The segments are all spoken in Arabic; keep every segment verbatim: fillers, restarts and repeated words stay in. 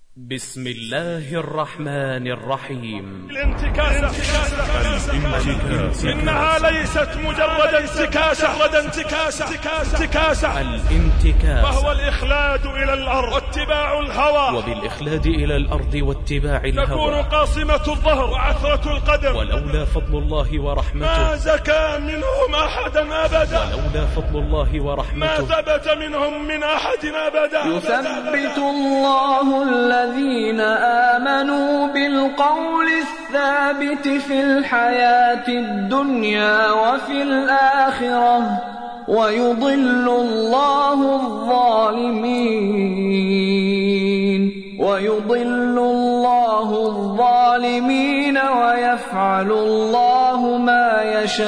بسم الله الرحمن الرحيم. الانتكاسة إنها ليست مجرد انتكاسة انتكاسة انتكاسة الانتكاسة وهو الإخلاد إلى الأرض واتباع الهوى، وبالإخلاد إلى الأرض واتباع الهوى تكون قاصمة الظهر وعثرة القدم، ولولا فضل الله ورحمته ما زكى منهم أحدا أبدا، ولولا فضل الله ورحمته ما ثبت منهم من أحد أبدا. يثبت الله الذين آمنوا بالقول الثابت في الحياة الدنيا وفي الآخرة ويضل الله الظالمين ويضل الله الظالمين ويفعل الله ما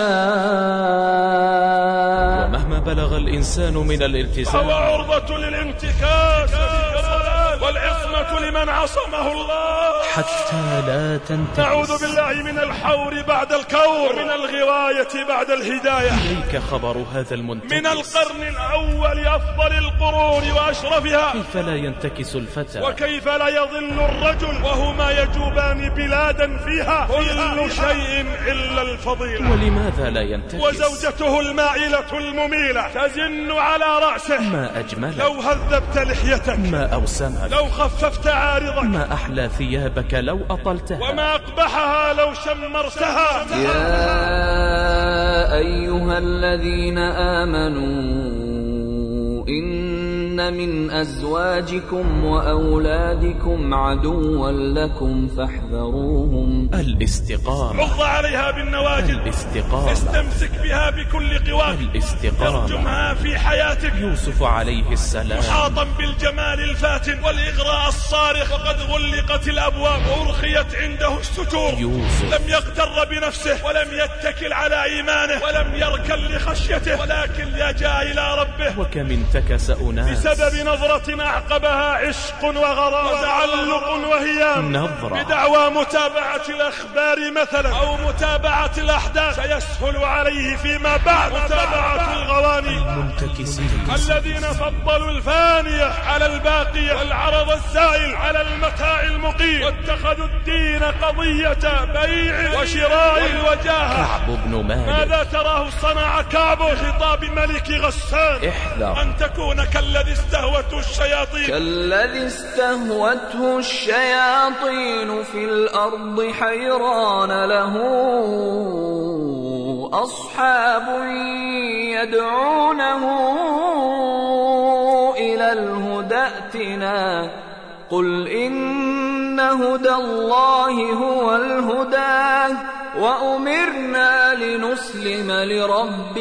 يشاء. ومهما بلغ الإنسان من الالتزام فهو عرضة للانتكاس والعصمة لمن عصمه الله، حتى لا تنتكس. نعوذ بالله من الحور بعد الكور، ومن الغواية بعد الهداية. إليك خبر هذا المنتكس من القرن الأول أفضل القرون وأشرفها، كيف لا ينتكس الفتى، وكيف لا يضل الرجل وهما يجوبان بلادا فيها كل شيء إلا الفضيلة. ولماذا لا ينتكس؟ وزوجته المائلة المميلة تزن على رأسه، ما أجملك، لو هذبت لحيتك، ما أوسمك، لو خففت عارضك، ما أحلى ثيابك لو أطلتها، وما أقبحها لو شمرتها. يا أيها الذين آمنوا إن من أزواجكم وأولادكم عدوا لكم فاحذروهم. الاستقامة، عض عليها بالنواجذ، الاستقامة، استمسك بها بكل قواك، الاستقامة. ترجمها في حياتك. يوسف عليه السلام محاطا بالجمال الفاتن والإغراء الصارخ، وقد غلقت الأبواب وأرخيت عنده الستور. يوسف لم يغتر بنفسه ولم يتكل على إيمانه ولم يركن لخشيته، ولكن لجأ إلى ربه. وكم انتكس أناس بسبب نظرة أعقبها عشق وغرام وتعلق وهيام، نظرة بدعوى متابعة الأخبار مثلا أو متابعة الأحداث، سيسهل عليه فيما بعد متابعة الغواني. المنتكسين الذين فضلوا الفانية على الباقية والعرض الزائل على المتاع المقيم، واتخذوا الدين قضية بيع وشراء الوجاهة. كعب بن مالك، ماذا تراه صنع كعب خطاب ملك غسان؟ احذر أن تكون كالذي استهوته الشياطين كالذي استهوته الشياطين في الأرض حيران له أصحاب يدعونه إلى الهدى ائتنا قل إن هدى الله هو الهدى وأمرنا لنسلم لرب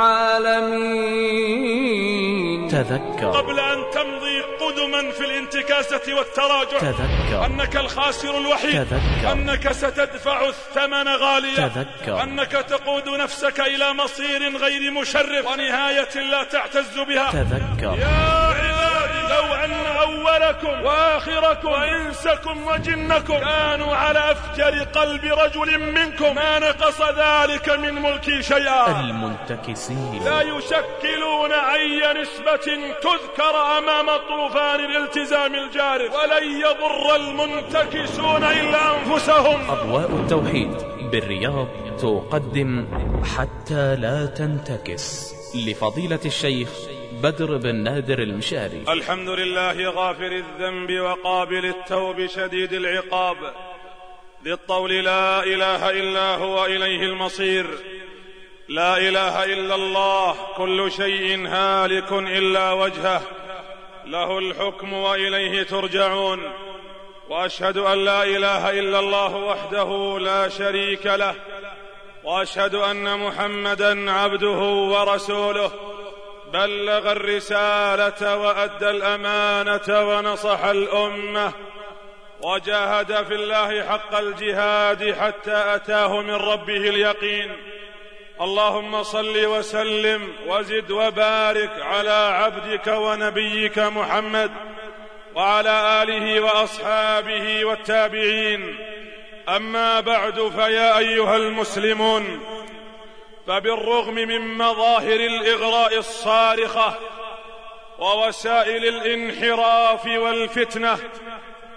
العالمين. تذكر قبل أن تمضي قدما في الانتكاسة والتراجع، تذكر أنك الخاسر الوحيد، تذكر أنك ستدفع الثمن غاليا، تذكر أنك تقود نفسك إلى مصير غير مشرف ونهاية لا تعتز بها. تذكر يا عبادي لو أن أولكم وآخركم وإنسكم وجنكم كانوا على أفجر قلب رجل منكم ما نقص ذلك من ملكي شيئا. المنتكسين لا يشكلون أي نسبة تذكر أمام طوفان الالتزام الجارف، ولن يضر المنتكسون إلا أنفسهم. أضواء التوحيد بالرياض تقدم حتى لا تنتكس لفضيلة الشيخ بدر بن نادر المشاري. الحمد لله غافر الذنب وقابل التوب شديد العقاب، ذي الطول لا إله إلا هو إليه المصير. لا إله إلا الله، كل شيء هالك إلا وجهه، له الحكم وإليه ترجعون. وأشهد أن لا إله إلا الله وحده لا شريك له، وأشهد أن محمدًا عبده ورسوله، بلغ الرسالة وأدى الأمانة ونصح الأمة، وجاهد في الله حق الجهاد حتى أتاه من ربه اليقين. اللهم صل وسلم وزد وبارك على عبدك ونبيك محمد وعلى آله وأصحابه والتابعين. أما بعد، فيا أيها المسلمون، فبالرغم من مظاهر الإغراء الصارخة ووسائل الانحراف والفتنة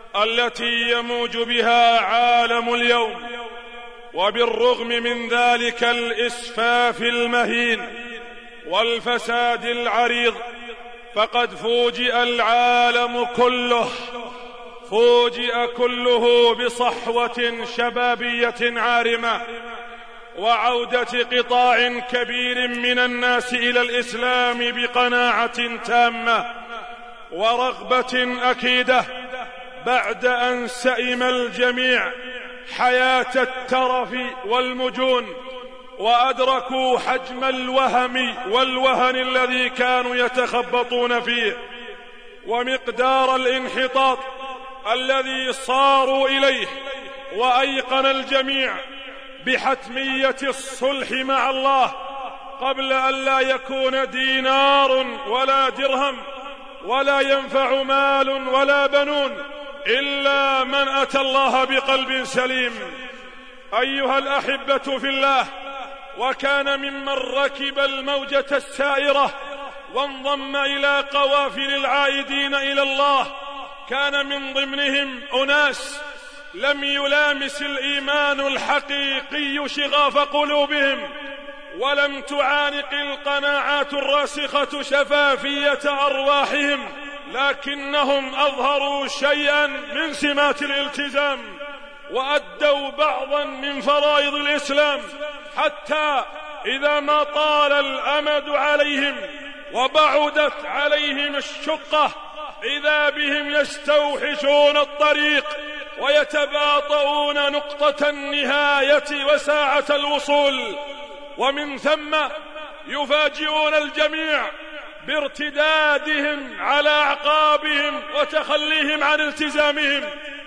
التي يموج بها عالم اليوم. وبالرغم من ذلك الإسفاف المهين والفساد العريض، فقد فوجئ العالم كله فوجئ كله بصحوة شبابية عارمة، وعودة قطاع كبير من الناس إلى الإسلام بقناعة تامة ورغبة أكيدة، بعد أن سئم الجميع حياة الترف والمجون، وأدركوا حجم الوهم والوهن الذي كانوا يتخبطون فيه، ومقدار الانحطاط الذي صاروا إليه. وأيقن الجميع بحتمية الصلح مع الله قبل أن لا يكون دينار ولا درهم ولا ينفع مال ولا بنون إلا من أتى الله بقلب سليم. أيها الأحبة في الله، وكان ممن ركب الموجة السائرة وانضم إلى قوافل العائدين إلى الله، كان من ضمنهم أناس لم يلامس الإيمان الحقيقي شغاف قلوبهم، ولم تعانق القناعات الراسخة شفافية أرواحهم، لكنهم أظهروا شيئا من سمات الالتزام، وأدوا بعضا من فرائض الإسلام، حتى إذا ما طال الأمد عليهم وبعدت عليهم الشقة إذا بهم يستوحشون الطريق ويتباطؤون نقطة النهاية وساعة الوصول، ومن ثم يفاجئون الجميع بارتدادهم على أعقابهم وتخليهم عن التزامهم.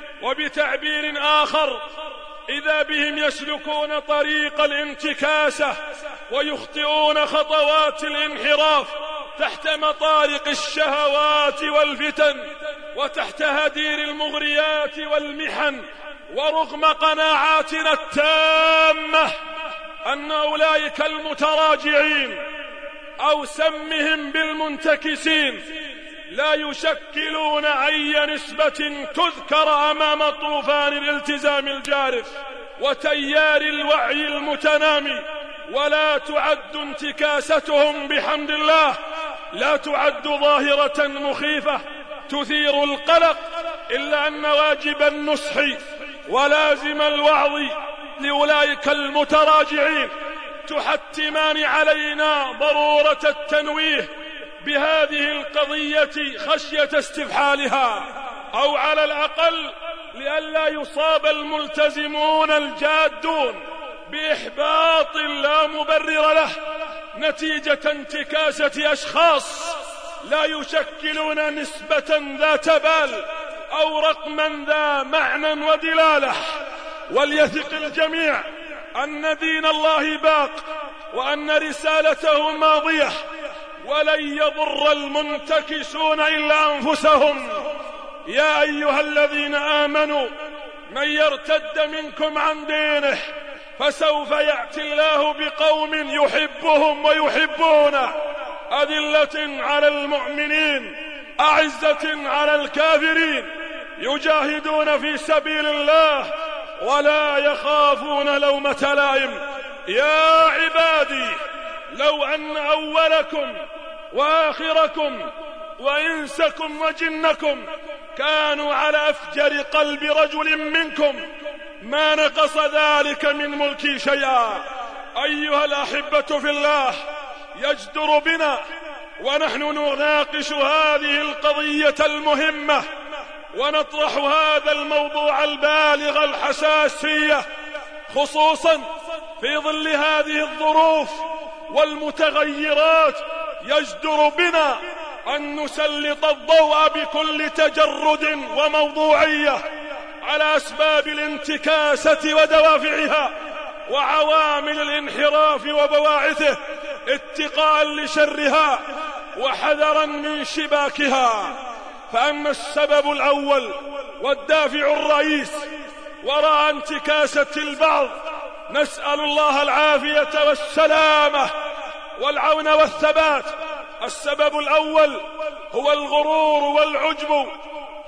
وبتعبير آخر، إذا بهم يسلكون طريق الانتكاسة ويخطئون خطوات الانحراف تحت مطارق الشهوات والفتن وتحت هدير المغريات والمحن، ورغم قناعاتنا التامة أن أولئك المتراجعين أو سمهم بالمنتكسين لا يشكلون أي نسبة تذكر أمام طوفان الالتزام الجارف وتيار الوعي المتنامي، ولا تعد انتكاستهم بحمد الله لا تعد ظاهرة مخيفة تثير القلق، إلا أن واجب النصح ولازم الوعظ لأولئك المتراجعين تحتمان علينا ضرورة التنويه بهذه القضية خشية استفحالها، أو على الأقل لئلا يصاب الملتزمون الجادون بإحباط لا مبرر له نتيجة انتكاسة أشخاص لا يشكلون نسبة ذات بال أو رقما ذا معنى ودلالة. وليثق الجميع أن دين الله باق وأن رسالته ماضية، ولن يضر المنتكسون إلا أنفسهم. يا أيها الذين آمنوا، من يرتد منكم عن دينه فسوف يأتي الله بقوم يحبهم ويحبونه، أذلة على المؤمنين أعزة على الكافرين، يجاهدون في سبيل الله ولا يخافون لومة لائم. يا عبادي، لو أن أولكم وآخركم وإنسكم وجنكم كانوا على أفجر قلب رجل منكم ما نقص ذلك من ملكي شيئا. أيها الأحبة في الله، يجدر بنا ونحن نناقش هذه القضية المهمة ونطرح هذا الموضوع البالغ الحساسية، خصوصا في ظل هذه الظروف والمتغيرات، يجدر بنا أن نسلط الضوء بكل تجرد وموضوعية على أسباب الانتكاسة ودوافعها وعوامل الانحراف وبواعثه، اتقاء لشرها وحذرا من شباكها. فأما السبب الأول والدافع الرئيس وراء انتكاسة البعض، نسأل الله العافية والسلامة والعون والثبات. السبب الأول هو الغرور والعجب،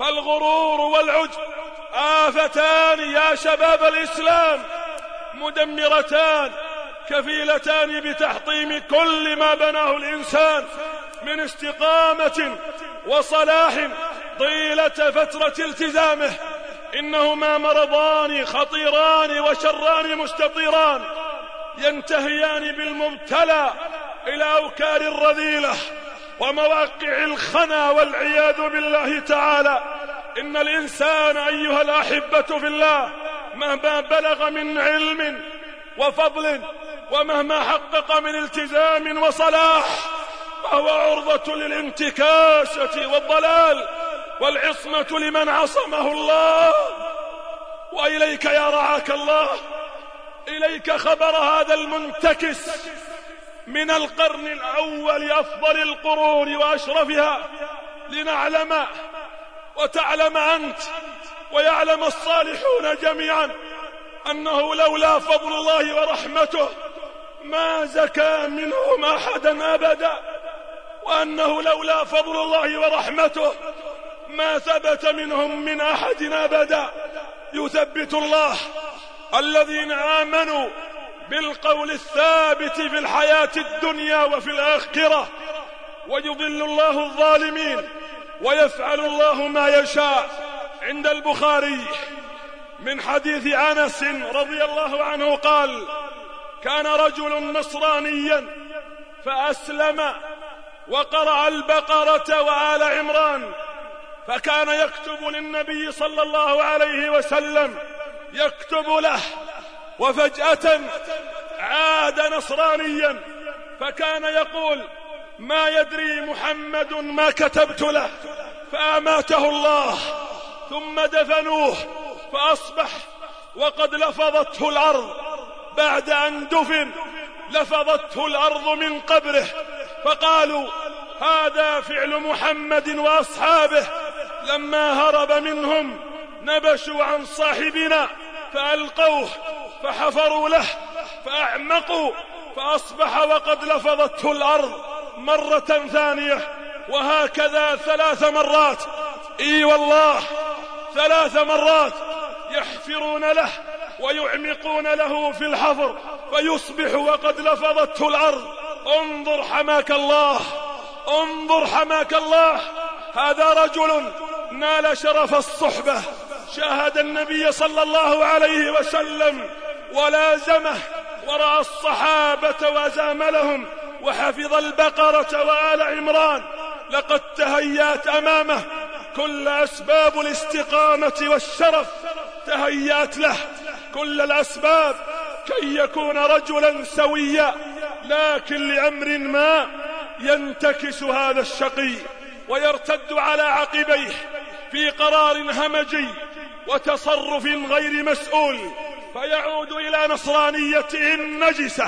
فالغرور والعجب آفتان يا شباب الإسلام مدمرتان كفيلتان بتحطيم كل ما بناه الإنسان من استقامة وصلاح طيلة فترة التزامه. إنهما مرضان خطيران وشران مستطيران ينتهيان بالمبتلى إلى أوكار الرذيلة ومواقع الخنا والعياذ بالله تعالى. إن الإنسان أيها الأحبة في الله مهما بلغ من علم وفضل ومهما حقق من التزام وصلاح فهو عرضة للانتكاسة والضلال، والعصمة لمن عصمه الله. وإليك يا رعاك الله، إليك خبر هذا المنتكس من القرن الأول أفضل القرون وأشرفها، لنعلم وتعلم أنت ويعلم الصالحون جميعا أنه لولا فضل الله ورحمته ما زكى منهم أحدا أبدا، وأنه لولا فضل الله ورحمته ما ثبت منهم من أحد أبدا. يثبت الله الذين آمنوا بالقول الثابت في الحياة الدنيا وفي الآخرة، ويضل الله الظالمين ويفعل الله ما يشاء. عند البخاري من حديث أنس رضي الله عنه قال: كان رجل نصرانيا فأسلم وقرأ البقرة وآل عمران، فكان يكتب للنبي صلى الله عليه وسلم يكتب له، وفجأة عاد نصرانيا فكان يقول: ما يدري محمد ما كتبت له، فأماته الله ثم دفنوه فأصبح وقد لفظته الأرض. بعد أن دفن لفظته الأرض من قبره، فقالوا: هذا فعل محمد وأصحابه، لما هرب منهم نبشوا عن صاحبنا فألقوه فحفروا له فأعمقوا، فأصبح وقد لفظته الأرض مرة ثانية، وهكذا ثلاث مرات. إي والله ثلاث مرات يحفرون له ويعمقون له في الحفر فيصبح وقد لفظته الأرض. انظر حماك الله، انظر حماك الله. هذا رجل نال شرف الصحبة، شاهد النبي صلى الله عليه وسلم ولازمه ورأى الصحابة وزاملهم وحفظ البقرة وآل عمران. لقد تهيأت أمامه كل أسباب الاستقامة والشرف، تهيأت له كل الأسباب كي يكون رجلا سويا، لكن لأمر ما ينتكس هذا الشقي ويرتد على عقبيه في قرار همجي وتصرف غير مسؤول، فيعود إلى نصرانيته النجسة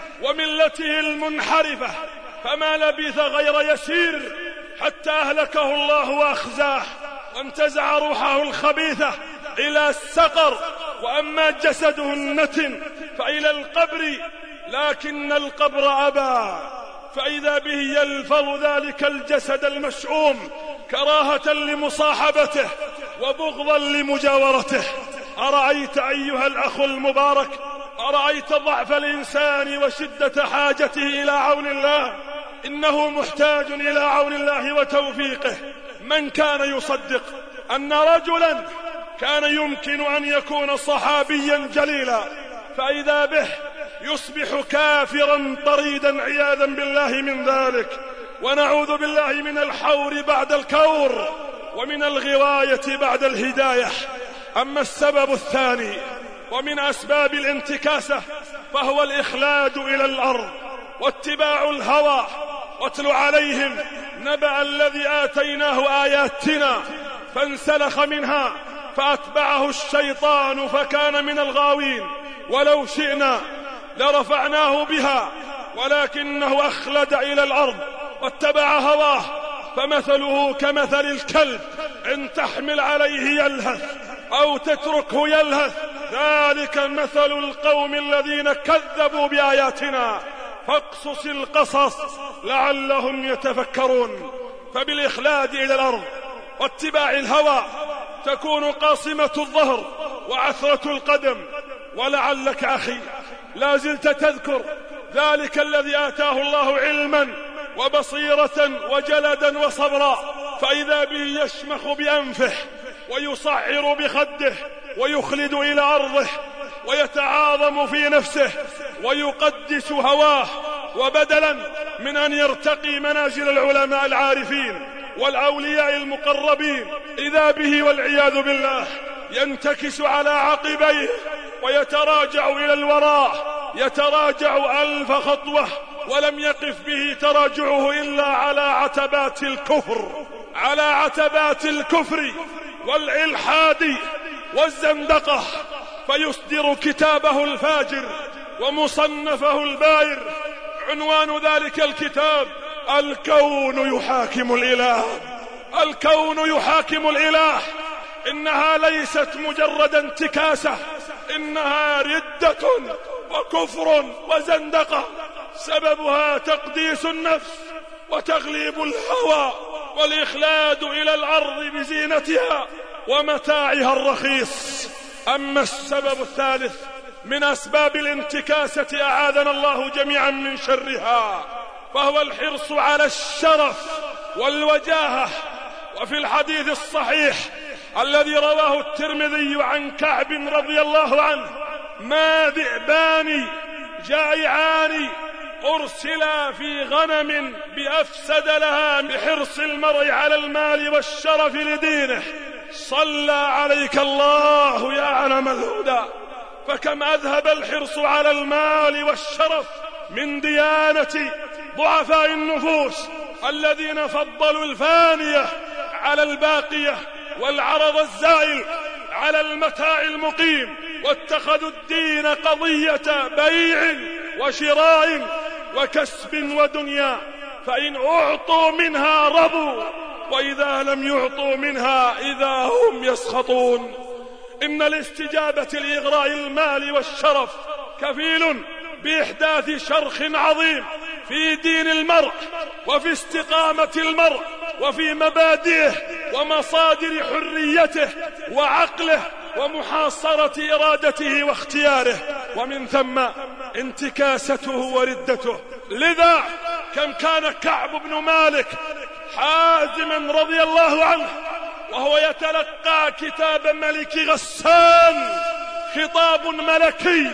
وملته المنحرفة. فما لبث غير يسير حتى أهلكه الله وأخزاه وانتزع روحه الخبيثة إلى السقر، وأما جسده النتن فإلى القبر، لكن القبر أبى، فإذا به يلفظ ذلك الجسد المشؤوم كراهة لمصاحبته وبغضا لمجاورته. أرأيت أيها الأخ المبارك، أرأيت ضعف الإنسان وشدة حاجته إلى عون الله؟ إنه محتاج إلى عون الله وتوفيقه. من كان يصدق أن رجلا كان يمكن أن يكون صحابيا جليلا فإذا به يصبح كافرا طريدا عياذا بالله من ذلك، ونعوذ بالله من الحور بعد الكور ومن الغواية بعد الهداية. أما السبب الثاني ومن أسباب الانتكاسة فهو الإخلاد إلى الأرض واتباع الهوى. واتل عليهم نبأ الذي آتيناه آياتنا فانسلخ منها فأتبعه الشيطان فكان من الغاوين. ولو شئنا لرفعناه بها ولكنه أخلد إلى الأرض واتبع هواه، فمثله كمثل الكلب إن تحمل عليه يلهث أو تتركه يلهث، ذلك مثل القوم الذين كذبوا بآياتنا فاقصص القصص لعلهم يتفكرون. فبالإخلاد إلى الأرض واتباع الهوى تكون قاصمة الظهر وعثرة القدم. ولعلك أخي لا زلت تذكر ذلك الذي آتاه الله علما وبصيرة وجلدا وصبرا، فإذا به يشمخ بأنفه ويصعر بخده ويخلد إلى أرضه ويتعاظم في نفسه ويقدس هواه، وبدلا من أن يرتقي منازل العلماء العارفين والأولياء المقربين، إذا به والعياذ بالله ينتكس على عقبيه ويتراجع إلى الوراء، يتراجع ألف خطوة ولم يقف به تراجعه إلا على عتبات الكفر، على عتبات الكفر والإلحاد والزندقة، فيصدر كتابه الفاجر ومصنفه البائر. عنوان ذلك الكتاب: الكون يحاكم الإله. الكون يحاكم الإله. إنها ليست مجرد انتكاسة، إنها ردة وكفر وزندقة، سببها تقديس النفس وتغليب الهوى والإخلاد إلى الأرض بزينتها ومتاعها الرخيص. أما السبب الثالث من أسباب الانتكاسة أعاذنا الله جميعا من شرها، فهو الحرص على الشرف والوجاهة. وفي الحديث الصحيح الذي رواه الترمذي عن كعب رضي الله عنه: ما ذئبان جائعان أرسلا في غنم بأفسد لها بحرص المرء على المال والشرف لدينه، صلى عليك الله يا علم الهدى. فكم أذهب الحرص على المال والشرف من ديانة ضعفاء النفوس الذين فضلوا الفانية على الباقية والعرض الزائل على المتاع المقيم، واتخذوا الدين قضية بيع وشراء وكسب ودنيا، فإن أعطوا منها رضوا وإذا لم يعطوا منها إذا هم يسخطون. إن الاستجابة لإغراء المال والشرف كفيل بإحداث شرخ عظيم في دين المرء وفي استقامة المرء وفي مبادئه ومصادر حريته وعقله ومحاصرة إرادته واختياره، ومن ثم انتكاسته وردته. لذا كم كان كعب بن مالك حازما رضي الله عنه وهو يتلقى كتاب ملك غسان، خطاب ملكي: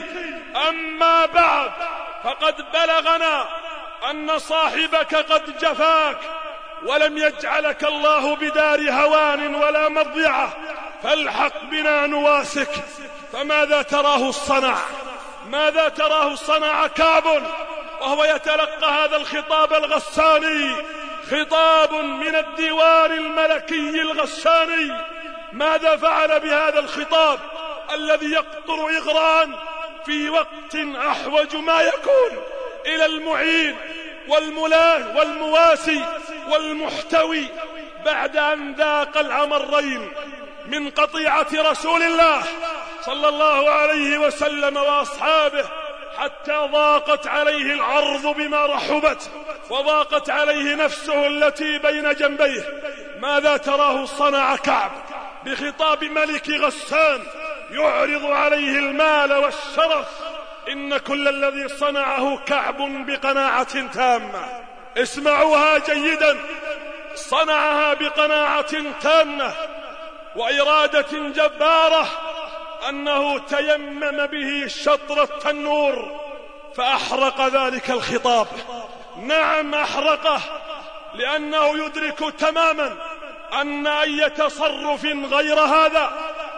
أما بعد فقد بلغنا أن صاحبك قد جفاك ولم يجعلك الله بدار هوان ولا مضيعة، فالحق بنا نواسك. فماذا تراه الصنع؟ ماذا تراه صنع كعب وهو يتلقى هذا الخطاب الغساني، خطاب من الديوان الملكي الغساني؟ ماذا فعل بهذا الخطاب الذي يقطر إغراء في وقت أحوج ما يكون إلى المعين والملاه والمواسي والمحتوي، بعد أن ذاق الأمرين من قطيعة رسول الله صلى الله عليه وسلم وأصحابه، حتى ضاقت عليه الأرض بما رحبت وضاقت عليه نفسه التي بين جنبيه؟ ماذا تراه صنع كعب بخطاب ملك غسان يعرض عليه المال والشرف؟ إن كل الذي صنعه كعب بقناعة تامة. اسمعوها جيدا، صنعها بقناعة تامة وإرادة جبارة، أنه تيمم به شطر التنور فأحرق ذلك الخطاب. نعم أحرقه، لأنه يدرك تماما أن أي تصرف غير هذا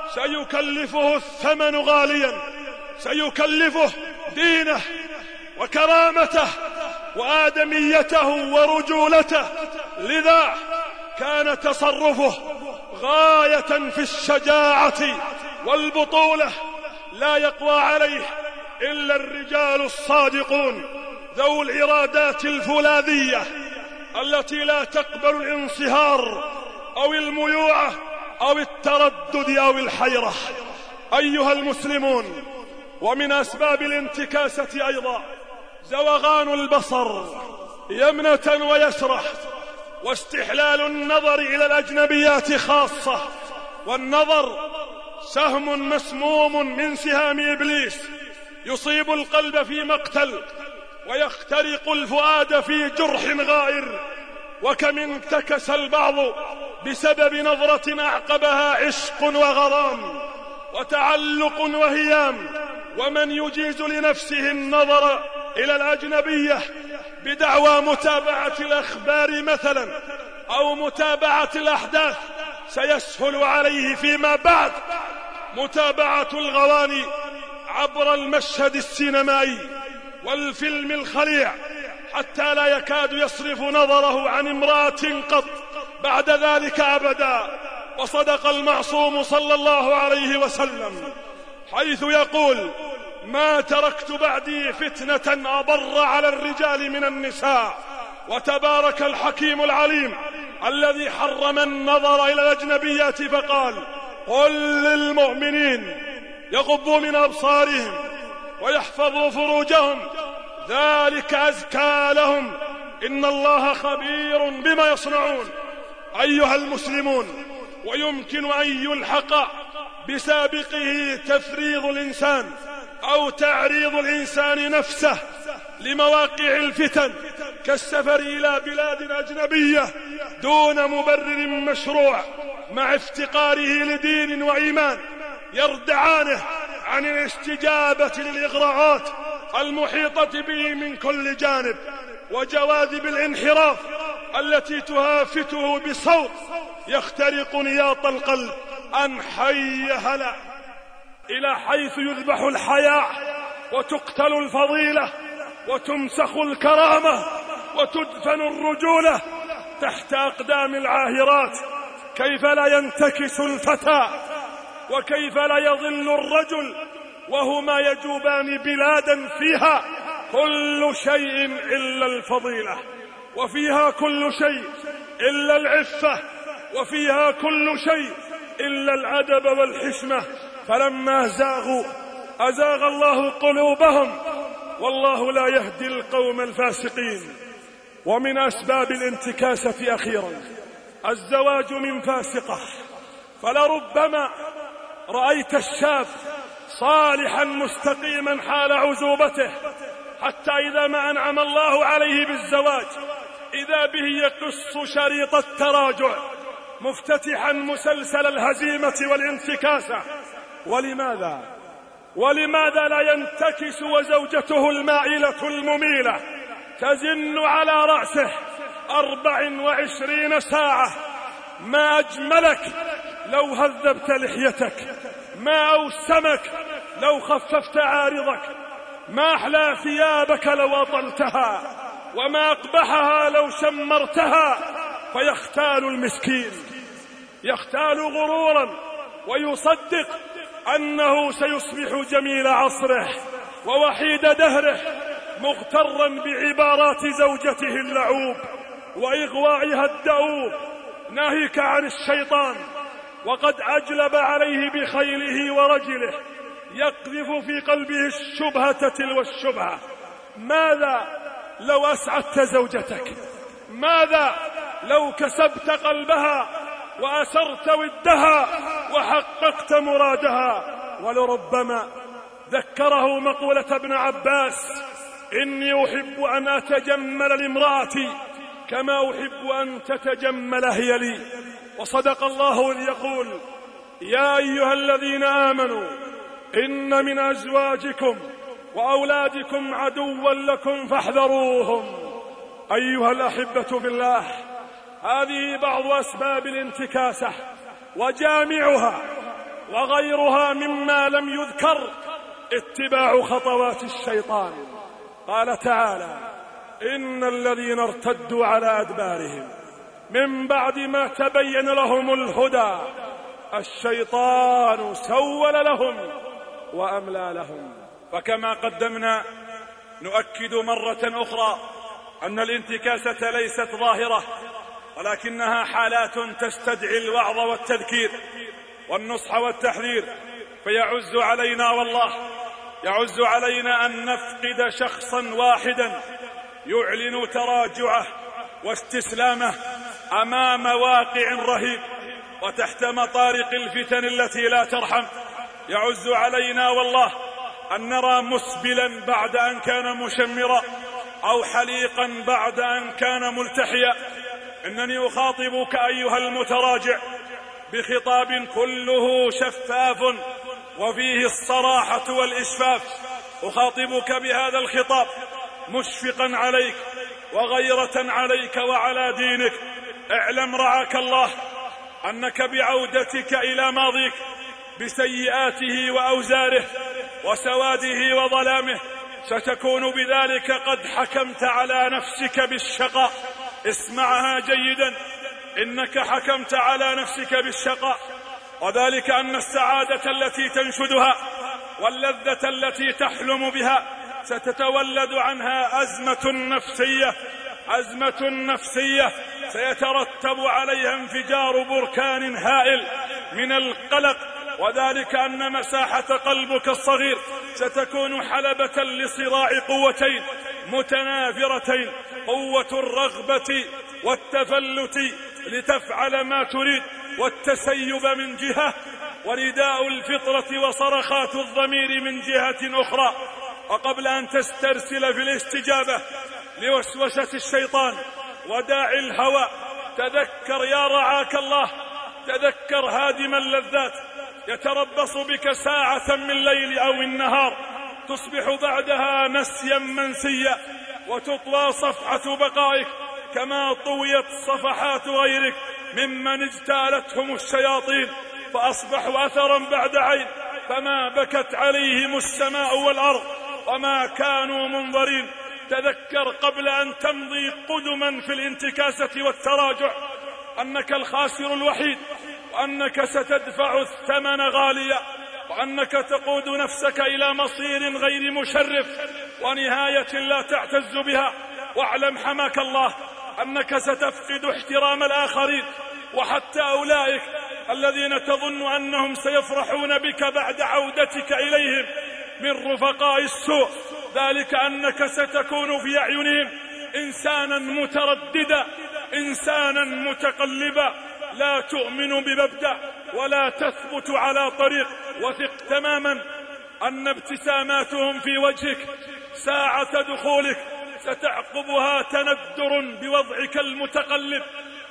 سيكلفه الثمن غاليا، سيكلفه دينه وكرامته وآدميته ورجولته. لذا كان تصرفه غاية في الشجاعة والبطولة، لا يقوى عليه إلا الرجال الصادقون ذو الإرادات الفولاذية التي لا تقبل الانصهار أو الميوعة أو التردد أو الحيرة. أيها المسلمون، ومن أسباب الانتكاسة أيضا زوغان البصر يمنة ويسرة، واستحلال النظر إلى الأجنبيات خاصة. والنظر سهم مسموم من سهام إبليس، يصيب القلب في مقتل ويخترق الفؤاد في جرح غائر. وكم انتكس البعض بسبب نظرة أعقبها عشق وغرام وتعلق وهيام. ومن يجيز لنفسه النظر إلى الأجنبية بدعوى متابعة الأخبار مثلا أو متابعة الأحداث سيسهل عليه فيما بعد متابعة الغواني عبر المشهد السينمائي والفيلم الخليع، حتى لا يكاد يصرف نظره عن امرأة قط بعد ذلك أبدا. وصدق المعصوم صلى الله عليه وسلم حيث يقول: ما تركت بعدي فتنة أضر على الرجال من النساء. وتبارك الحكيم العليم الذي حرم النظر إلى الأجنبيات فقال: قل للمؤمنين يغضوا من أبصارهم ويحفظوا فروجهم ذلك أزكى لهم إن الله خبير بما يصنعون. أيها المسلمون، ويمكن أن يلحق بسابقه تفريض الإنسان أو تعريض الإنسان نفسه لمواقع الفتن كالسفر إلى بلاد أجنبية دون مبرر مشروع، مع افتقاره لدين وإيمان يردعانه عن الاستجابة للإغراءات المحيطة به من كل جانب، وجواذب الانحراف التي تهافته بصوت يخترق نياط القلب أن حي هلا، إلى حيث يذبح الحياء وتقتل الفضيلة وتمسخ الكرامة وتدفن الرجولة تحت أقدام العاهرات. كيف لا ينتكس الفتى وكيف لا يظل الرجل وهما يجوبان بلادا فيها كل شيء إلا الفضيلة، وفيها كل شيء إلا العفة، وفيها كل شيء إلا الأدب والحشمة. فلما زاغوا أزاغ الله قلوبهم والله لا يهدي القوم الفاسقين. ومن أسباب الانتكاسة أخيرا الزواج من فاسقة، فلربما رأيت الشاب صالحا مستقيما حال عزوبته، حتى إذا ما أنعم الله عليه بالزواج إذا به يقص شريط التراجع مفتتحا مسلسل الهزيمة والانتكاسة. ولماذا؟ ولماذا لا ينتكس وزوجته المائلة المميلة تزن على رأسه أربع وعشرين ساعة؟ ما أجملك لو هذبت لحيتك، ما أوسمك لو خففت عارضك، ما أحلى ثيابك لو أطلتها، وما أقبحها لو شمرتها. فيختال المسكين، يختال غرورا ويصدق أنه سيصبح جميل عصره ووحيد دهره، مغترا بعبارات زوجته اللعوب وإغواءها الدؤوب، ناهيك عن الشيطان وقد أجلب عليه بخيله ورجله، يقذف في قلبه الشبهة تلو الشبهة. ماذا لو أسعدت زوجتك؟ ماذا لو كسبت قلبها وأسرت ودها وحققت مرادها؟ ولربما ذكره مقولة ابن عباس: إني أحب أن أتجمل لامرأتي كما أحب أن تتجمل هي لي. وصدق الله إذ يقول: يا أيها الذين آمنوا إن من أزواجكم وأولادكم عدوا لكم فاحذروهم. أيها الأحبة بالله، هذه بعض أسباب الانتكاسة، وجامعها وغيرها مما لم يذكر اتباع خطوات الشيطان. قال تعالى: إن الذين ارتدوا على أدبارهم من بعد ما تبين لهم الهدى الشيطان سول لهم وأملى لهم. فكما قدمنا نؤكد مرة أخرى أن الانتكاسة ليست ظاهرة، ولكنها حالات تستدعي الوعظ والتذكير والنصح والتحذير. فيعز علينا والله يعز علينا أن نفقد شخصا واحدا يعلن تراجعه واستسلامه أمام واقع رهيب وتحت مطارق الفتن التي لا ترحم. يعز علينا والله أن نرى مسبلا بعد أن كان مشمرا، أو حليقا بعد أن كان ملتحيا. إنني أخاطبك أيها المتراجع بخطاب كله شفاف وفيه الصراحة والإشفاف. أخاطبك بهذا الخطاب مشفقا عليك وغيرة عليك وعلى دينك. اعلم رعاك الله أنك بعودتك إلى ماضيك بسيئاته وأوزاره وسواده وظلامه ستكون بذلك قد حكمت على نفسك بالشقاء. اسمعها جيدا، إنك حكمت على نفسك بالشقاء، وذلك أن السعادة التي تنشدها واللذة التي تحلم بها ستتولد عنها أزمة نفسية، أزمة نفسية سيترتب عليها انفجار بركان هائل من القلق، وذلك أن مساحة قلبك الصغير ستكون حلبة لصراع قوتين متنافرتين، قوة الرغبة والتفلت لتفعل ما تريد والتسيب من جهة، ورداء الفطرة وصرخات الضمير من جهة أخرى. وقبل أن تسترسل في الاستجابة لوسوسة الشيطان وداعي الهوى، تذكر يا رعاك الله، تذكر هادم اللذات يتربص بك ساعة من الليل أو النهار، تصبح بعدها نسيا منسيا، وتطوى صفحة بقائك كما طويت صفحات غيرك ممن اجتالتهم الشياطين فأصبحوا أثرا بعد عين، فما بكت عليهم السماء والأرض وما كانوا منظرين. تذكر قبل أن تمضي قدما في الانتكاسة والتراجع أنك الخاسر الوحيد، وأنك ستدفع الثمن غاليا، وأنك تقود نفسك إلى مصير غير مشرف ونهاية لا تعتز بها. واعلم حماك الله أنك ستفقد احترام الآخرين، وحتى أولئك الذين تظن أنهم سيفرحون بك بعد عودتك إليهم من رفقاء السوء، ذلك أنك ستكون في أعينهم إنسانا مترددا، إنسانا متقلبا، لا تؤمن بمبدأ ولا تثبت على طريق. وثق تماما أن ابتساماتهم في وجهك ساعة دخولك ستعقبها تندر بوضعك المتقلب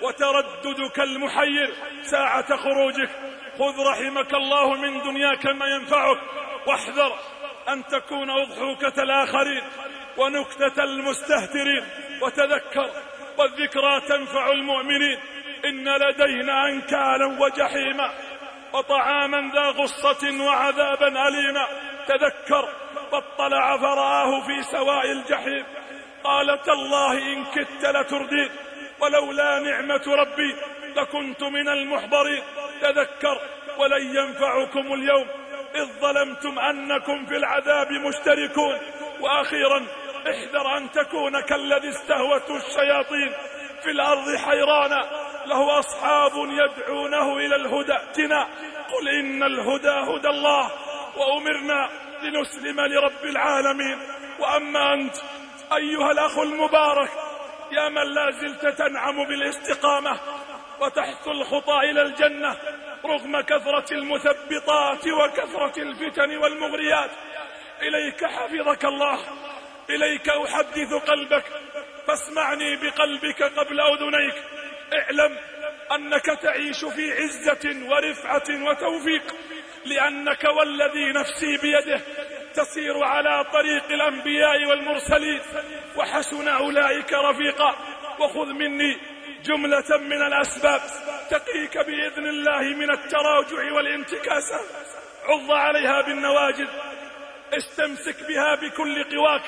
وترددك المحير ساعة خروجك. خذ رحمك الله من دنياك ما ينفعك، واحذر أن تكون أضحوكة الآخرين ونكتة المستهترين. وتذكر والذكرى تنفع المؤمنين، إن لدينا أنكالا وجحيما وطعاما ذا غصة وعذابا أليما. تذكر فاطلع فرآه في سواء الجحيم، قال تالله إن كدت لتردين ولولا نعمة ربي لكنت من المحضرين. تذكر ولن ينفعكم اليوم إذ ظلمتم أنكم في العذاب مشتركون. وأخيرا احذر أن تكون كالذي استهوته الشياطين في الأرض حيرانا له أصحاب يدعونه إلى الهدى ائتنا. قل إن الهدى هدى الله وأمرنا لنسلم لرب العالمين. وأما أنت أيها الأخ المبارك يا من لا زلت تنعم بالاستقامة وتحث الخطى إلى الجنة رغم كثرة المثبطات وكثرة الفتن والمغريات، إليك حفظك الله، إليك أحدث قلبك، فاسمعني بقلبك قبل أذنيك. اعلم أنك تعيش في عزة ورفعة وتوفيق، لأنك والذي نفسي بيده تسير على طريق الأنبياء والمرسلين، وحسن أولئك رفيقا. وخذ مني جملة من الأسباب تقيك بإذن الله من التراجع والانتكاسة. عض عليها بالنواجذ، استمسك بها بكل قواك،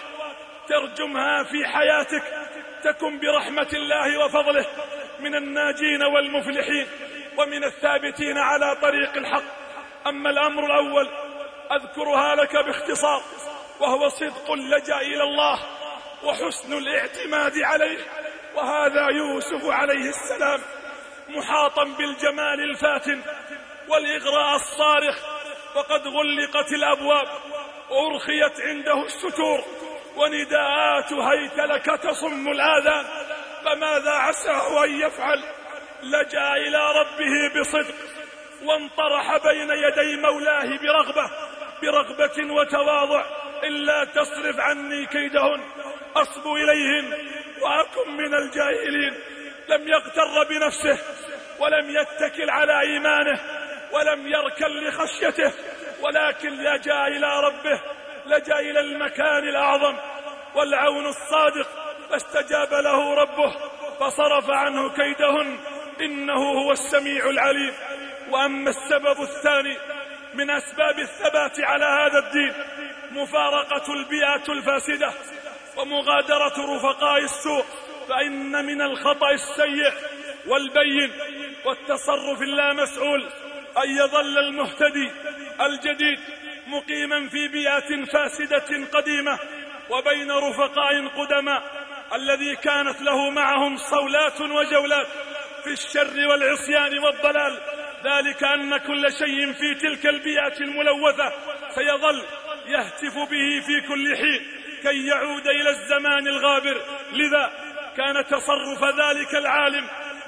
ترجمها في حياتك، تكن برحمة الله وفضله من الناجين والمفلحين ومن الثابتين على طريق الحق. أما الأمر الأول أذكرها لك باختصار، وهو صدق اللجأ إلى الله وحسن الاعتماد عليه. وهذا يوسف عليه السلام محاطا بالجمال الفاتن والإغراء الصارخ، وقد غلقت الأبواب وأرخيت عنده الستور، ونداءات هيت لك تصم الآذان، فماذا عساه أن يفعل لجأ إلى ربه بصدق وانطرح بين يدي مولاه برغبة برغبة وتواضع. إلا تصرف عني كيدهن أصب إليهن وأكن من الجاهلين. لم يغتر بنفسه ولم يتكل على إيمانه ولم يركن لخشيته، ولكن لجأ إلى ربه، لجأ إلى المكان الأعظم والعون الصادق، فاستجاب له ربه فصرف عنه كيدهن، إنه هو السميع العليم. وأما السبب الثاني من أسباب الثبات على هذا الدين مفارقة البيئة الفاسدة ومغادرة رفقاء السوء، فإن من الخطأ السيء والبين والتصرف اللامسؤول أن يظل المهتدي الجديد مقيما في بيئة فاسدة قديمة وبين رفقاء قدماء الذي كانت له معهم صولات وجولات في الشر والعصيان والضلال، ذلك أن كل شيء في تلك البيئة الملوثة سيظل يهتف به في كل حين كي يعود إلى الزمان الغابر. لذا كان تصرف ذلك العالم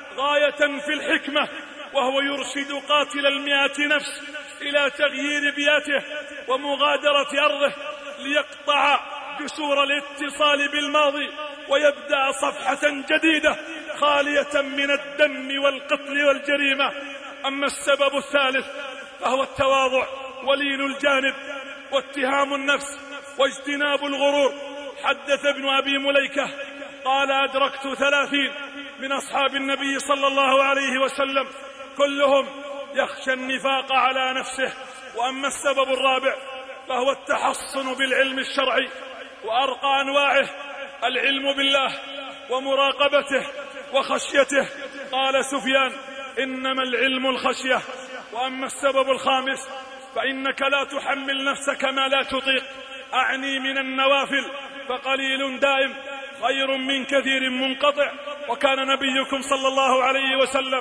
غاية في الحكمة، وهو يرشد قاتل المئة نفس إلى تغيير بيئته ومغادرة أرضه ليقطع جسور الاتصال بالماضي ويبدأ صفحة جديدة خالية من الدم والقتل والجريمة. أما السبب الثالث فهو التواضع ولين الجانب واتهام النفس واجتناب الغرور. حدث ابن أبي مليكة قال: أدركت ثلاثين من أصحاب النبي صلى الله عليه وسلم كلهم يخشى النفاق على نفسه. وأما السبب الرابع فهو التحصن بالعلم الشرعي وأرقى أنواعه، العلم بالله ومراقبته وخشيته. قال سفيان: إنما العلم الخشية. وأما السبب الخامس فإنك لا تحمل نفسك ما لا تطيق، أعني من النوافل، فقليل دائم خير من كثير منقطع. وكان نبيكم صلى الله عليه وسلم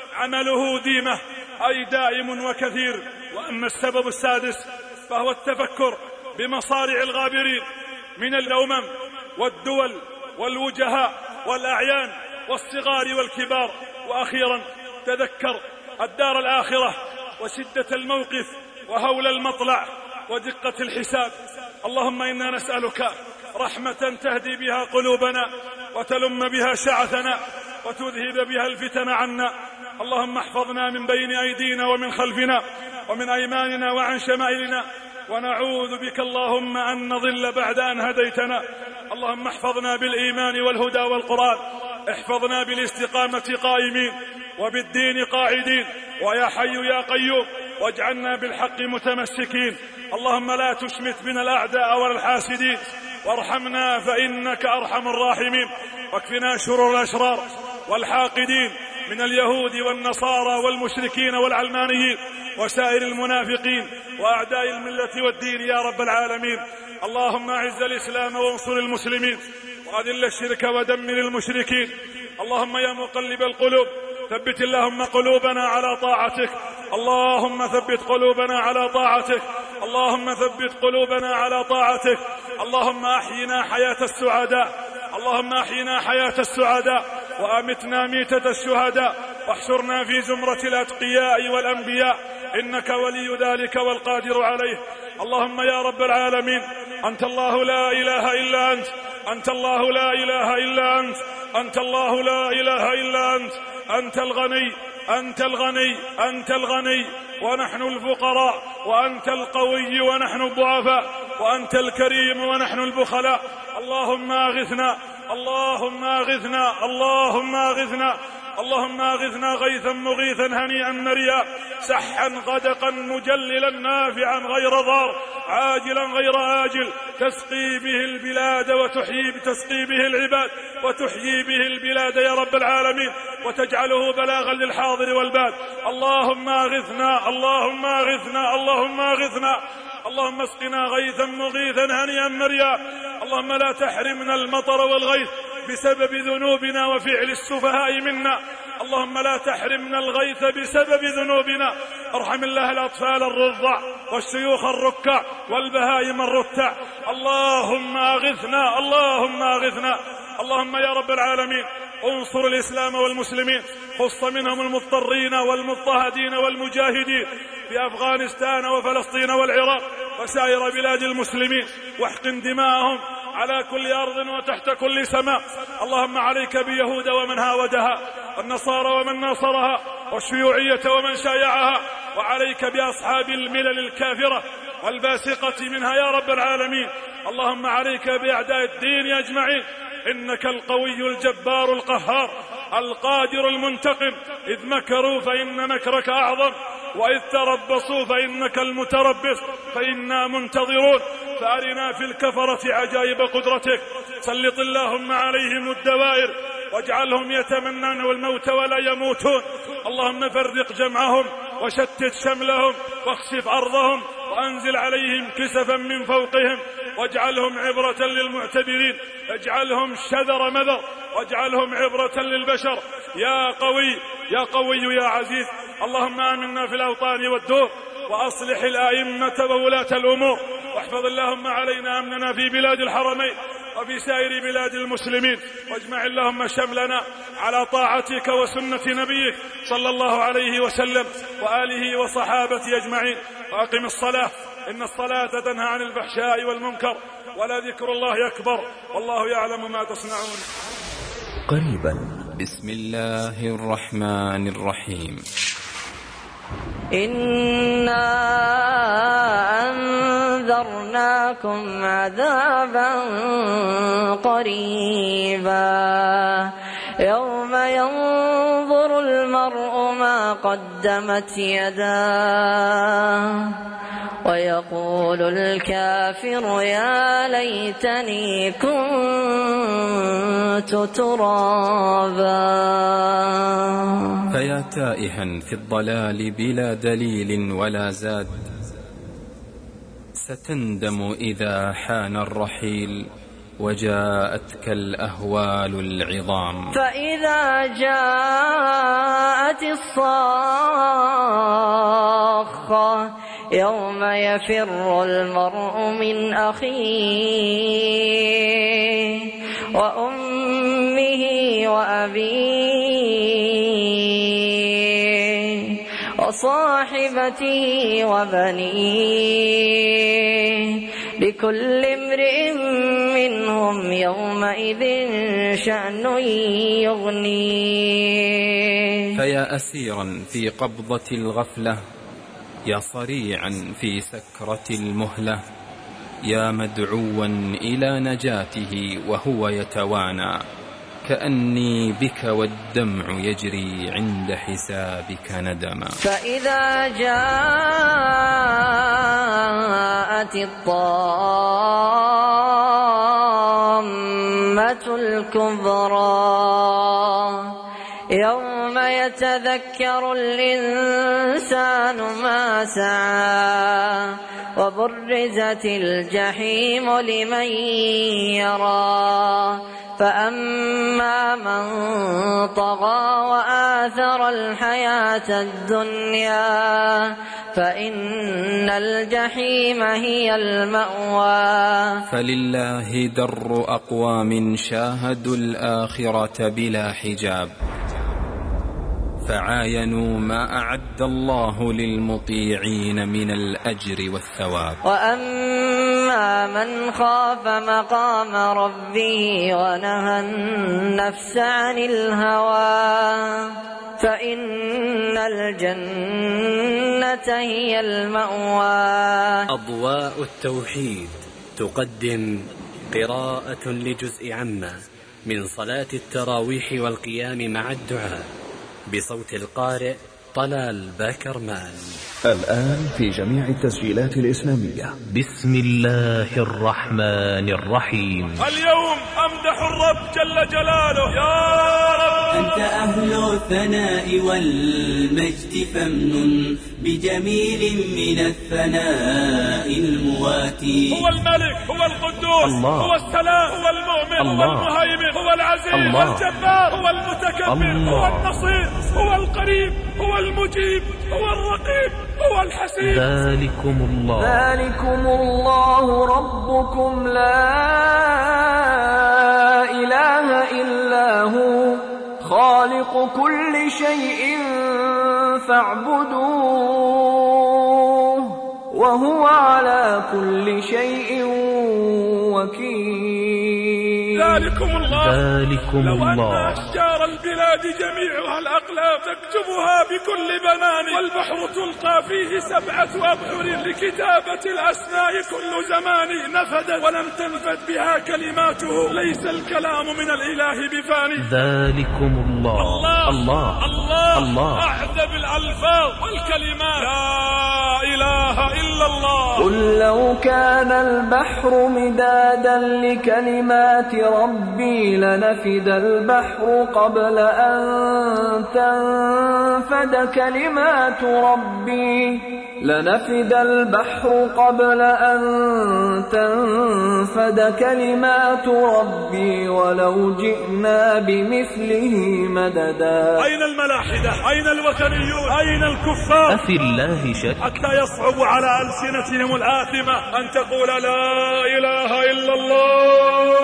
عمله ديمة، أي دائم وكثير. وأما السبب السادس فهو التفكر بمصارع الغابرين من الأمم والدول والوجهاء والأعيان والصغار والكبار. وأخيرا تذكر الدار الآخرة وشدة الموقف وهول المطلع ودقة الحساب. اللهم إنا نسألك رحمة تهدي بها قلوبنا وتلم بها شعثنا وتذهب بها الفتن عنا. اللهم احفظنا من بين أيدينا ومن خلفنا ومن أيماننا وعن شمائلنا، ونعوذ بك اللهم أن نضل بعد أن هديتنا. اللهم احفظنا بالإيمان والهدى والقرآن، احفظنا بالاستقامة قائمين وبالدين قاعدين، ويا حي يا قيوم واجعلنا بالحق متمسكين. اللهم لا تشمت بنا الأعداء ولا الحاسدين، وارحمنا فإنك أرحم الراحمين، واكفنا شرور الأشرار والحاقدين من اليهود والنصارى والمشركين والعلمانيين وسائر المنافقين وأعداء الملة والدين يا رب العالمين. اللهم أعز الإسلام وانصر المسلمين، وأذل الشرك ودمر المشركين. اللهم يا مقلب القلوب ثبت اللهم قلوبنا على طاعتك، اللهم ثبت قلوبنا على طاعتك، اللهم ثبت قلوبنا على طاعتك. اللهم أحينا حياة السعداء، اللهم أحينا حياة السعداء وأمتنا ميتة الشهداء، واحشرنا في زمرة الأتقياء والأنبياء، إنك ولي ذلك والقادر عليه. اللهم يا رب العالمين، أنت الله لا إله إلا أنت، أنت الله لا إله إلا أنت، أنت الله لا إله إلا أنت، أنت الغني أنت الغني أنت الغني ونحن الفقراء، وأنت القوي ونحن الضعفاء، وأنت الكريم ونحن البخلاء. اللهم أغثنا، اللهم أغثنا، اللهم أغثنا، اللهم أغثنا غيثا مغيثا هنيئا مريئا، سحا غدقا مجللا نافعا غير ضار، عاجلا غير آجل، تسقي به البلاد وتحيي تسقي به العباد وتحيي به البلاد يا رب العالمين، وتجعله بلاغا للحاضر والباد. اللهم أغثنا، اللهم أغثنا، اللهم أغثنا، اللهم اسقنا غيثا مغيثا هنيئا مريئا. اللهم لا تحرمنا المطر والغيث بسبب ذنوبنا وفعل السفهاء منا، اللهم لا تحرمنا الغيث بسبب ذنوبنا. ارحم الله الأطفال الرضع والشيوخ الركع والبهائم الرتع. اللهم أغثنا، اللهم أغثنا. اللهم يا رب العالمين انصر الإسلام والمسلمين خص منهم المضطرين والمضطهدين والمجاهدين في أفغانستان وفلسطين والعراق وسائر بلاد المسلمين، واحقن دماءهم على كل أرض وتحت كل سماء. اللهم عليك بيهود ومن هاودها، والنصارى ومن ناصرها، والشيوعية ومن شايعها، وعليك بأصحاب الملل الكافرة والباسقة منها يا رب العالمين. اللهم عليك بأعداء الدين أجمعين، إنك القوي الجبار القهار القادر المنتقم. إذ مكروا فإن مكرك أعظم، وإذ تربصوا فإنك المتربص، فإنا منتظرون. فأرنا في الكفرة عجائب قدرتك، سلط اللهم عليهم الدوائر واجعلهم يتمنون الموت ولا يموتون. اللهم فرق جمعهم وشتت شملهم واخسف أرضهم وأنزل عليهم كسفا من فوقهم، واجعلهم عبرة للمعتبرين، اجعلهم شذر مذر، واجعلهم عبرة للبشر يا قوي يا قوي يا عزيز. اللهم آمنا في الأوطان والدور، وأصلح الأئمة وولاة الأمور، واحفظ اللهم علينا أمننا في بلاد الحرمين وفي سائر بلاد المسلمين، واجمع اللهم شملنا على طاعتك وسنة نبيك صلى الله عليه وسلم وآله وصحابته أجمعين. وأقم الصلاة، إن الصلاة تنهى عن الفحشاء والمنكر، ولذكر الله أكبر، والله يعلم ما تصنعون. قريبا. بسم الله الرحمن الرحيم. إنا أنذرناكم عذابا قريبا يوم ينظر المرء ما قدمت يداه ويقول الكافر يا ليتني كنت ترابا. فيا تائها في الضلال بلا دليل ولا زاد، ستندم إذا حان الرحيل وجاءتك الأهوال العظام. فإذا جاءت الصاخة يوم يفر المرء من أخيه وأمه وأبيه وصاحبته وبنيه، لكل امرئ منهم يومئذ شأن يغنيه. فيا أسيرا في قبضة الغفلة، يا صريعا في سكرة المهلة، يا مدعوا إلى نجاته وهو يتوانى، كأني بك والدمع يجري عند حسابك ندما. فإذا جاءت الطامة الكبرى يوم يتذكر الإنسان ما سعى وبرزت الجحيم لمن يرى، فأما من طغى وآثر الحياة الدنيا فإن الجحيم هي المأوى. فلله در أقوام شاهدوا الآخرة بلا حجاب، فعاينوا ما أعد الله للمطيعين من الأجر والثواب. وأما من خاف مقام ربه ونهى النفس عن الهوى فإن الجنة هي المأوى. أضواء التوحيد تقدم قراءة لجزء عامة من صلاة التراويح والقيام مع الدعاء بصوت القارئ طلال باكرمان. الآن في جميع التسجيلات الإسلامية. بسم الله الرحمن الرحيم. اليوم أمدح الرب جل جلاله. يا رب أنت أهل الثناء والمجد، فمن بجميل من الثناء المواتي. هو الملك، هو القدوس، الله. هو السلام، هو المؤمن، الله. هو المهيمن، هو العزيز، الله. هو الجبار، هو المتكبر، الله. هو النصير، هو القريب، هو المجيب، هو الرقيب، هو الحسيب. ذلكم الله ذلكم الله ربكم لا إله إلا هو، خالق كل شيء فاعبدوه وهو على كل شيء وكيل. ذلكم الله ذلكم لو الله أن أشجار البلاد جميعها الأقلام تكتبها بكل بنان، والبحر تلقى فيه سبعة أبحر لكتابة الأسماء كل زمان نفدت ولم تنفد بها كلماته، ليس الكلام من الإله بفاني. ذلكم الله الله الله الله, الله. أعذب الألفاظ والكلمات لا إله إلا الله. قل لو كان البحر مدادا لكلمات ربي لنفد البحر قبل أن تنفد كلمات ربي لنفد البحر قبل أن تنفد كلمات ربي ولو جئنا بمثله مددا. أين الملاحدة؟ أين الوثنيون؟ أين الكفار؟ أفي الله شك حتى يصعب على ألسنتهم الآثمة أن تقول لا إله إلا الله.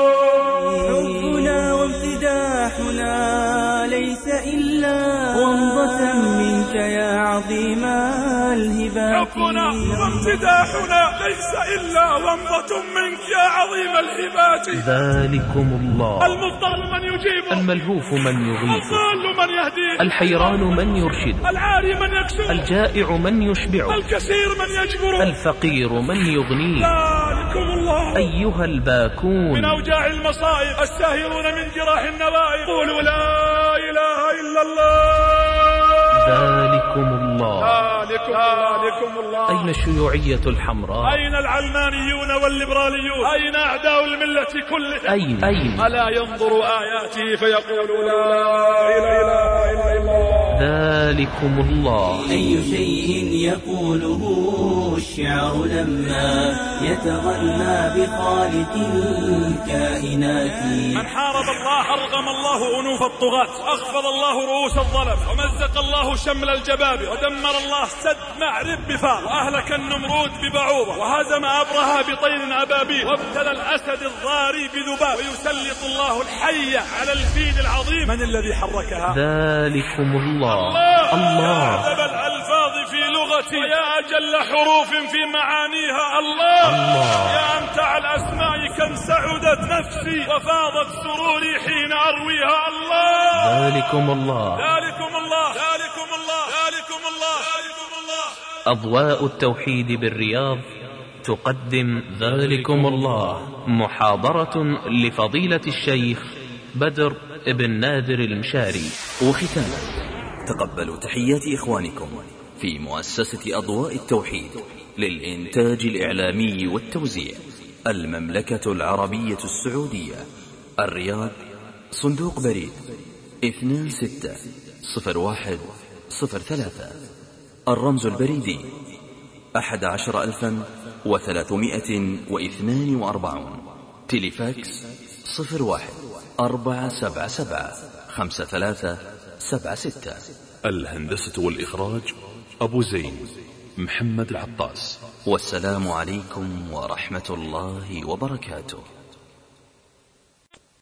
حبنا وامتداحنا ليس إلا ومضة منك يا عظيم الهبات. حبنا وامتداحنا ليس إلا ومضة منك يا عظيم الهبات. ذلكم الله المضطر من يجيبه، الملهوف من يغيث، الضال من يهديه، الحيران من يرشد، العاري من يكسره، الجائع من يشبعه، الكثير من يجبره، الفقير من يغنيه. ذلكم الله. أيها الباكون من أوجاع المصائب الساهرون من جراح النوائب قولوا لا إله إلا الله. ذلكم الله ذلكم ذلكم الله. أين الشيوعية الحمراء؟ أين العلمانيون والليبراليون؟ أين أعداء الملة كلها؟ أين أين ألا ينظروا آياته فيقولوا لا إله إلا الله. ذلكم الله. أي شيء يقوله الشعر لما يتغنى بخالق الكائنات. من حارب الله أرغم الله أنوف الطغاة، أخفض الله رؤوس الظلم، ومزق الله شمل الجبابرة، ودمر الله سد معرب بفار، وأهلك النمرود ببعوضة، وهزم أبرهة بطير أبابيل، وابتلى الأسد الضاري بذباب، ويسلط الله الحي على الفيل العظيم. من الذي حركها؟ ذلكم الله الله, الله. يا أعذب الألفاظ في لغتي، ويا أجل حروف في معانيها. الله, الله. يا أمتع الأسماء كم سعدت نفسي وفاضت سروري حين أرويها. الله ذلكم الله ذلكم الله ذلكم الله ذلكم الله ذلكم الله. أضواء التوحيد بالرياض تقدم ذلكم الله، محاضرة لفضيلة الشيخ بدر ابن نادر المشاري. وختاما تقبلوا تحيات إخوانكم في مؤسسة أضواء التوحيد للإنتاج الإعلامي والتوزيع، المملكة العربية السعودية، الرياض، صندوق بريد اثنين ستة صفر واحد صفر ثلاثة، الرمز البريدي أحد عشر ألفا وثلاثمائة واثنان وأربعون، تليفاكس صفر واحد أربعة سبعة سبعة خمسة ثلاثة سبعة ستة. الهندسة والإخراج أبو زين محمد العطاس. والسلام عليكم ورحمة الله وبركاته.